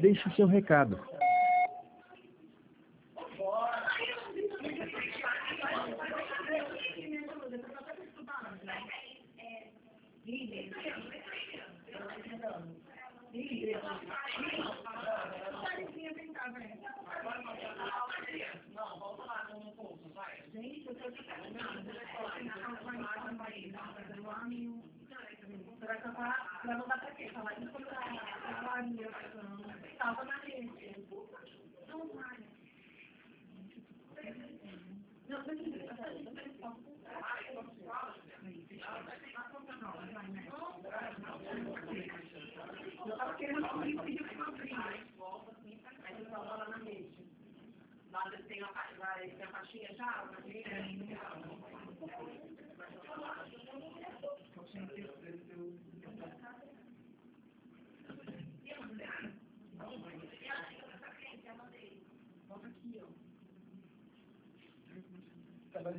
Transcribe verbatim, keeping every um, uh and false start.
Deixe seu recado. Gente, eu tô de cara. Você vai cantar, vai mandar pra quê? Falar isso pra minha estava na rede. Não vai. Não, mas eu tava querendo ir pedir pra abrir. Aí eu tava lá na rede. Lá tem a faixinha já? Volta aqui, ó.